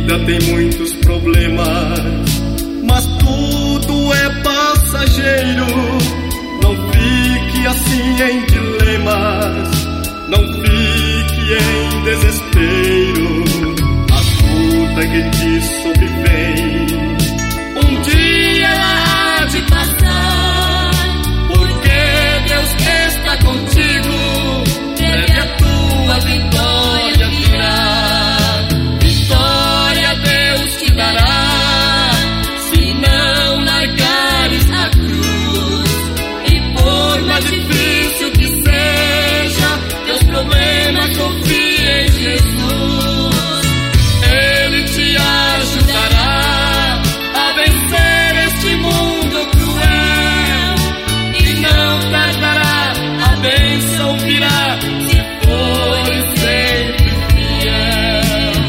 vida tem muitos problemas, mas tudo é passageiro. Não fique assim em dilemas, não fique em desespero. A luta que te sobrevém, um dia ela há de passar, porque Deus está contigo, breve a tua vitória virá. Vitória Deus te dará, se não largares a cruz. E por mais difícil que seja teus problemas, confia em Jesus. Ele te ajudará a vencer este mundo cruel, e não tardará, a bênção virá, se fores sempre fiel.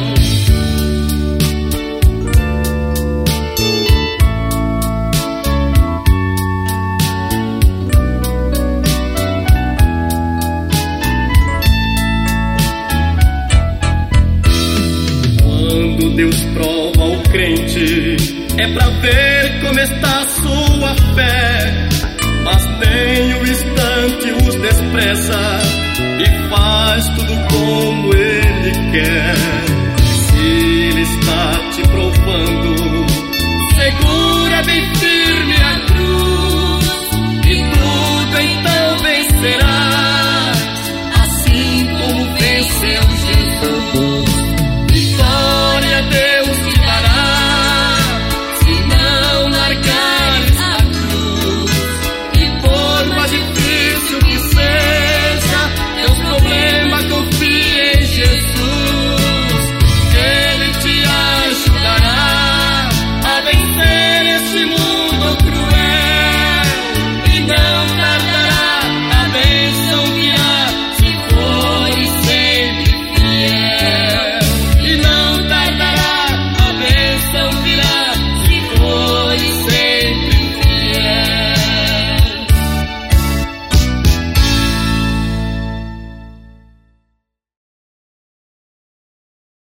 Quando Deus prova o crente, é pra ver como está a sua fé. Mas tem o instante, os despreza e faz tudo como Ele quer.